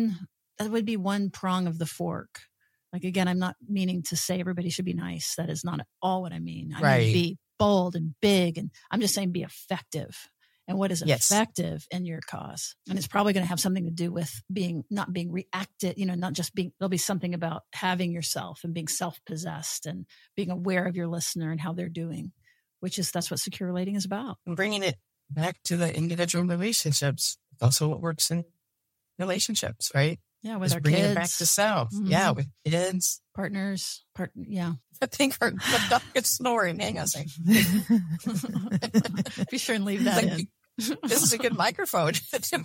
would be one prong of the fork. Like, again, I'm not meaning to say everybody should be nice. That is not at all what I mean. I mean be bold and big, and I'm just saying be effective. And what is effective in your cause? And it's probably going to have something to do with not being reactive, not just there'll be something about having yourself and being self-possessed and being aware of your listener and how they're doing, that's what secure relating is about. And bringing it back to the individual relationships. It's also what works in relationships, right? Yeah, with our bringing kids. It back to self. Mm-hmm. Yeah, with kids. Partners. Yeah. I think the dog is snoring. Hang on a second. Be sure and leave that in. This is a good microphone. So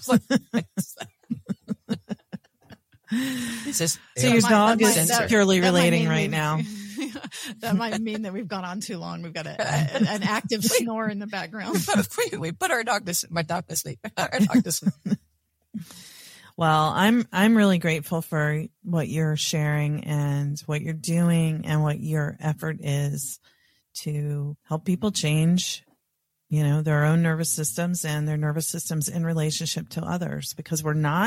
your dog is securely relating right now. That might mean that we've gone on too long. We've got an active snore in the background. We put our dog to sleep. My dog to sleep. Our dog to sleep. Well, I'm really grateful for what you're sharing and what you're doing and what your effort is to help people change, their own nervous systems and their nervous systems in relationship to others, because we're not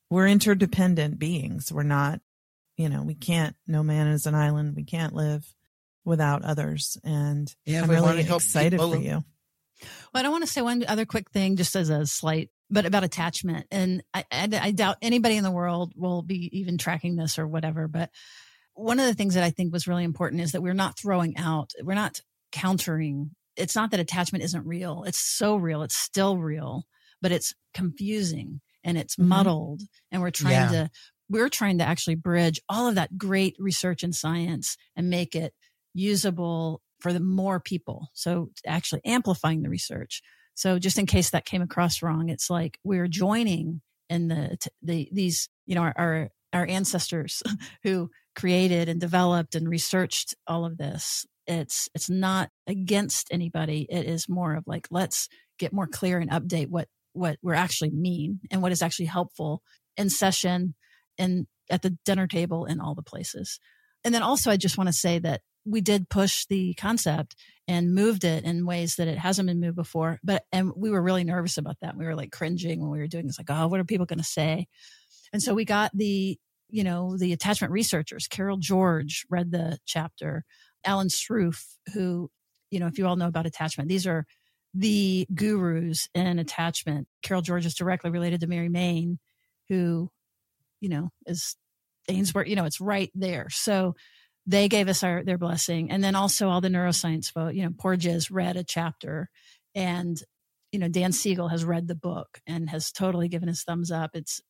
we're interdependent beings. We're not, no man is an island. We can't live without others. And I'm really excited for you. Well, I want to say one other quick thing, just as a slight, but about attachment. And I doubt anybody in the world will be even tracking this or whatever. But one of the things that I think was really important is that we're not countering. It's not that attachment isn't real. It's so real. It's still real, but it's confusing and it's muddled. And we're trying to actually bridge all of that great research and science and make it usable for the more people. So actually amplifying the research. So just in case that came across wrong, it's like we're joining in these, our ancestors who created and developed and researched all of this. It's not against anybody. It is more of like, let's get more clear and update what we're actually mean and what is actually helpful in session and at the dinner table and all the places. And then also, I just want to say that we did push the concept and moved it in ways that it hasn't been moved before. And we were really nervous about that. We were like cringing when we were doing this, like, oh, what are people going to say? And so we got the attachment researchers. Carol George read the chapter. Alan Sroufe, who, if you all know about attachment, these are the gurus in attachment. Carol George is directly related to Mary Main, who, is Ainsworth, it's right there. So they gave us their blessing. And then also all the neuroscience folks, Porges read a chapter, and, Dan Siegel has read the book and has totally given his thumbs up.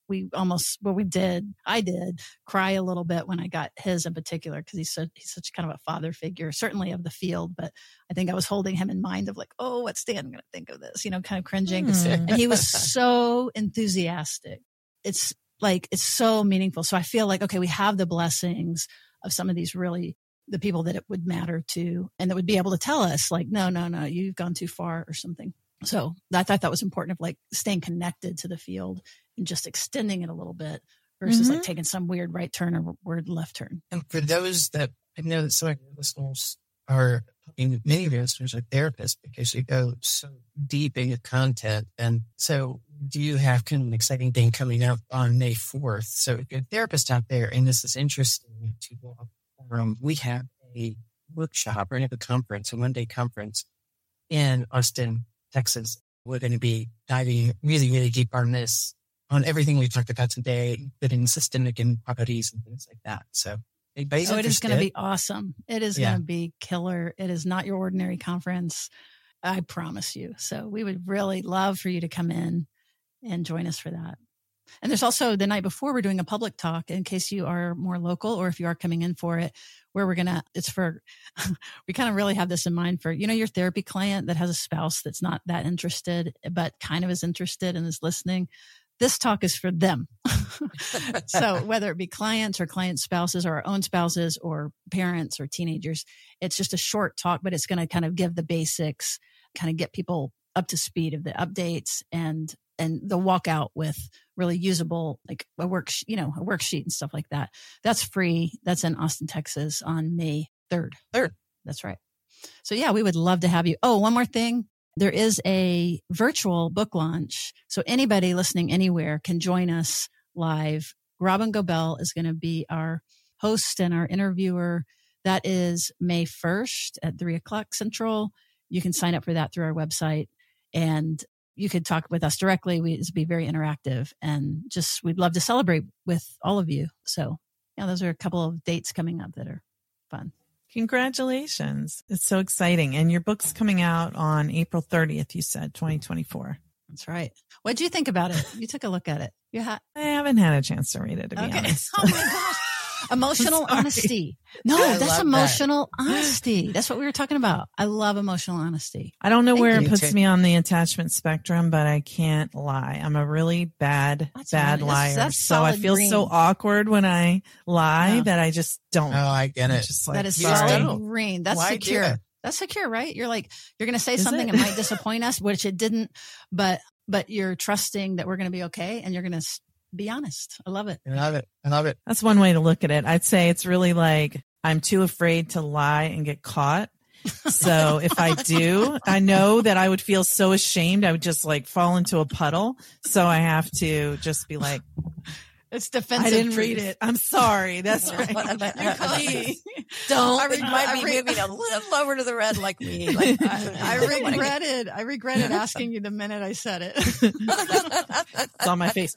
I did cry a little bit when I got his in particular, because he's such kind of a father figure, certainly of the field, but I think I was holding him in mind of like, oh, what's Dan going to think of this, kind of cringing. And he was so enthusiastic. It's so meaningful. So I feel like, okay, we have the blessings of some of these really the people that it would matter to, and that would be able to tell us like, no, you've gone too far or something. So I thought that was important, of like staying connected to the field and just extending it a little bit versus like taking some weird right turn or weird left turn. And for those that, I know that some of your listeners many of your listeners are therapists, because you go so deep in your content. And so do you have kind of an exciting thing coming up on May 4th? So if you're a therapist out there and this is interesting to walk around, we have a workshop or a conference, a one-day conference in Austin, Texas. We're going to be diving really, really deep on on everything we've talked about today, including systemic and properties and things like that. So it is going to be awesome. It is going to be killer. It is not your ordinary conference. I promise you. So we would really love for you to come in and join us for that. And there's also the night before, we're doing a public talk in case you are more local, or if you are coming in for it, where we kind of really have this in mind for, your therapy client that has a spouse that's not that interested, but kind of is interested and is listening. This talk is for them. So whether it be clients or client spouses or our own spouses or parents or teenagers, it's just a short talk, but it's going to kind of give the basics, kind of get people up to speed of the updates, and the walkout with really usable, like a worksheet and stuff like that. That's free. That's in Austin, Texas on May 3rd. That's right. So yeah, we would love to have you. Oh, one more thing. There is a virtual book launch. So anybody listening anywhere can join us live. Robin Gobel is going to be our host and our interviewer. That is May 1st at 3:00 Central. You can sign up for that through our website, and you could talk with us directly. It'd be very interactive, and we'd love to celebrate with all of you. So those are a couple of dates coming up that are fun. Congratulations. It's so exciting. And your book's coming out on April 30th, you said, 2024. That's right. What did you think about it? You took a look at it. I haven't had a chance to read it, to be honest. Oh my gosh. Emotional honesty. No, that's emotional honesty. That's what we were talking about. I love emotional honesty. I don't know where it puts me on the attachment spectrum, but I can't lie. I'm a really bad liar. So I feel so awkward when I lie that I just don't. Oh, I get it. That is solid green. That's secure. That's secure, right? You're like, you're going to say something that might disappoint us, which it didn't, but you're trusting that we're going to be okay, and you're going to be honest. I love it. I love it. That's one way to look at it. I'd say it's really like I'm too afraid to lie and get caught. So if I do, I know that I would feel so ashamed. I would just like fall into a puddle. So I have to just be like, it's defensive. I didn't truth. read it. I'm sorry. That's right. Please. Don't. You might be moving a little over to the red like me. Like, I regretted asking you the minute I said it. It's on my face.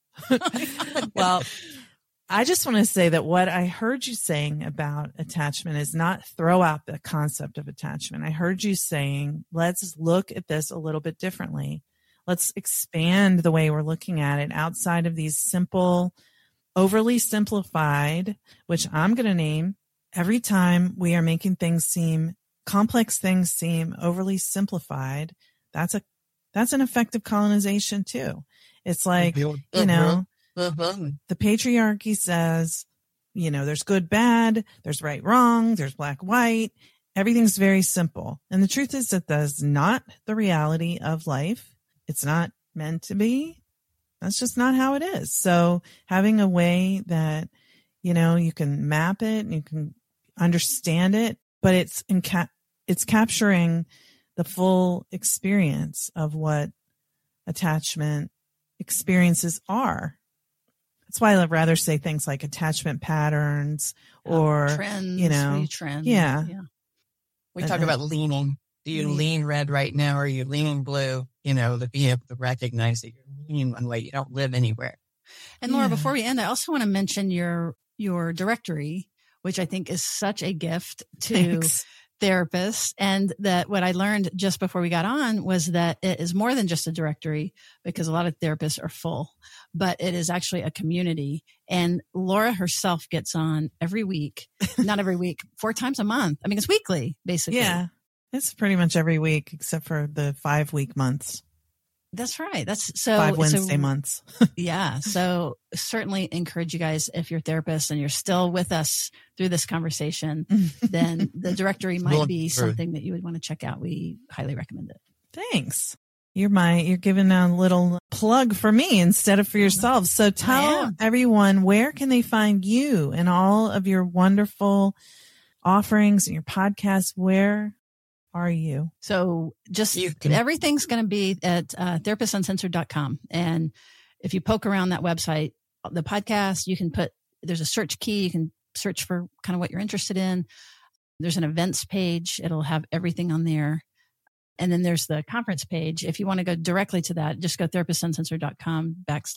Well, I just want to say that what I heard you saying about attachment is not throw out the concept of attachment. I heard you saying, let's look at this a little bit differently. Let's expand the way we're looking at it outside of these simple, overly simplified, which I'm going to name every time we are making complex things seem overly simplified. That's an effective colonization too. It's like, the patriarchy says, there's good, bad, there's right, wrong, there's black, white. Everything's very simple. And the truth is that that's not the reality of life. It's not meant to be. That's just not how it is. So having a way that, you can map it and you can understand it, but it's capturing the full experience of what attachment experiences are. That's why I'd rather say things like attachment patterns or trends, trends. Yeah. We talk about leaning. Do you lean red right now or are you leaning blue? To be able to recognize that you're leaning one way. You don't live anywhere. And Laura, before we end, I also want to mention your directory, which I think is such a gift to therapists. And that what I learned just before we got on was that it is more than just a directory, because a lot of therapists are full, but it is actually a community. And Laura herself gets on every week, not every week, 4 times a month. I mean, it's weekly, basically. Yeah. It's pretty much every week except for the 5-week months. That's right. That's so 5 Wednesday months. Yeah. So certainly encourage you guys, if you're therapists and you're still with us through this conversation, then the directory might be something that you would want to check out. We highly recommend it. Thanks. You're giving a little plug for me instead of for yourself. So tell everyone, where can they find you and all of your wonderful offerings and your podcasts? Where are you? So everything's going to be at therapistsuncensored.com. And if you poke around that website, the podcast, there's a search key. You can search for kind of what you're interested in. There's an events page. It'll have everything on there. And then there's the conference page. If you want to go directly to that, just go therapistsuncensored.com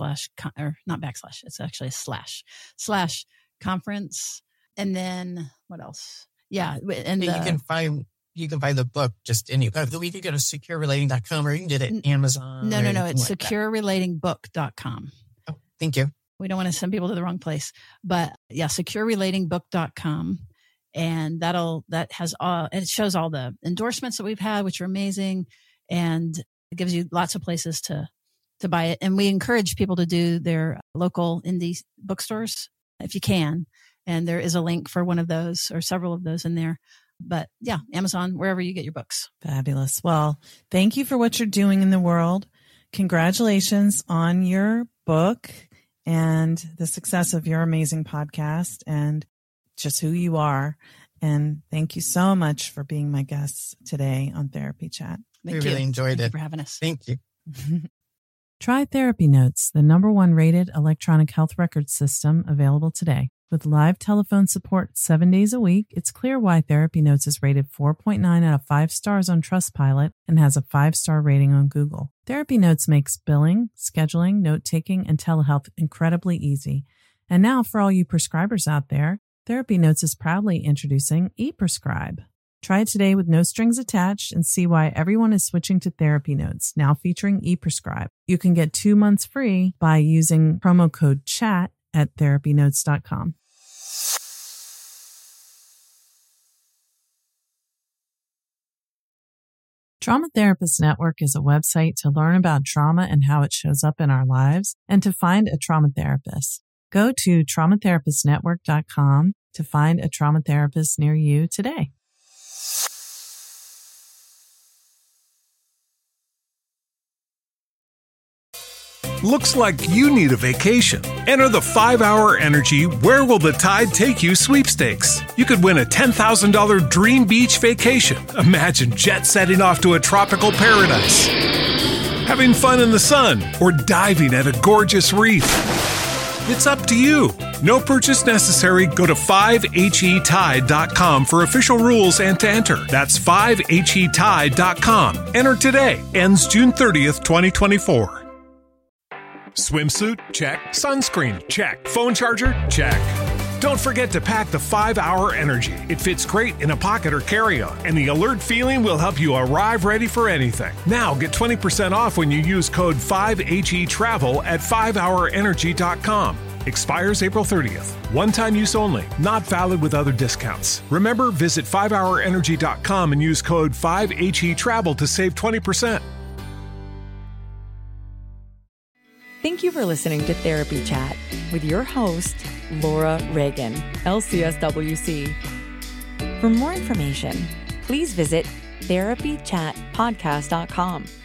it's actually a / conference. And then what else? Yeah. And you can find the book just anywhere. You can go to securerelating.com or you can get it at Amazon. No. It's securerelatingbook.com. Oh, thank you. We don't want to send people to the wrong place, but yeah, securerelatingbook.com. And that has it shows all the endorsements that we've had, which are amazing. And it gives you lots of places to buy it. And we encourage people to do their local indie bookstores if you can. And there is a link for one of those or several of those in there. But yeah, Amazon, wherever you get your books. Fabulous. Well, thank you for what you're doing in the world. Congratulations on your book and the success of your amazing podcast and just who you are. And thank you so much for being my guest today on Therapy Chat. We really enjoyed it. Thank you for having us. Thank you. Try Therapy Notes, the #1 rated electronic health record system available today. With live telephone support 7 days a week, it's clear why Therapy Notes is rated 4.9 out of 5 stars on Trustpilot and has a 5-star rating on Google. Therapy Notes makes billing, scheduling, note-taking, and telehealth incredibly easy. And now for all you prescribers out there, Therapy Notes is proudly introducing ePrescribe. Try it today with no strings attached and see why everyone is switching to Therapy Notes, now featuring ePrescribe. You can get 2 months free by using promo code CHAT at therapynotes.com. Trauma Therapist Network is a website to learn about trauma and how it shows up in our lives and to find a trauma therapist. Go to traumatherapistnetwork.com to find a trauma therapist near you today. Looks like you need a vacation. Enter the 5-Hour Energy Where Will the Tide Take You sweepstakes. You could win a $10,000 dream beach vacation. Imagine jet setting off to a tropical paradise, having fun in the sun, or diving at a gorgeous reef. It's up to you. No purchase necessary. Go to 5HETide.com for official rules and to enter. That's 5HETide.com. Enter today. Ends June 30th, 2024. Swimsuit? Check. Sunscreen? Check. Phone charger? Check. Don't forget to pack the 5-Hour Energy. It fits great in a pocket or carry-on, and the alert feeling will help you arrive ready for anything. Now get 20% off when you use code 5HETRAVEL at 5hourenergy.com. Expires April 30th. One-time use only. Not valid with other discounts. Remember, visit 5hourenergy.com and use code 5HETRAVEL to save 20%. Thank you for listening to Therapy Chat with your host, Laura Reagan, LCSWC. For more information, please visit therapychatpodcast.com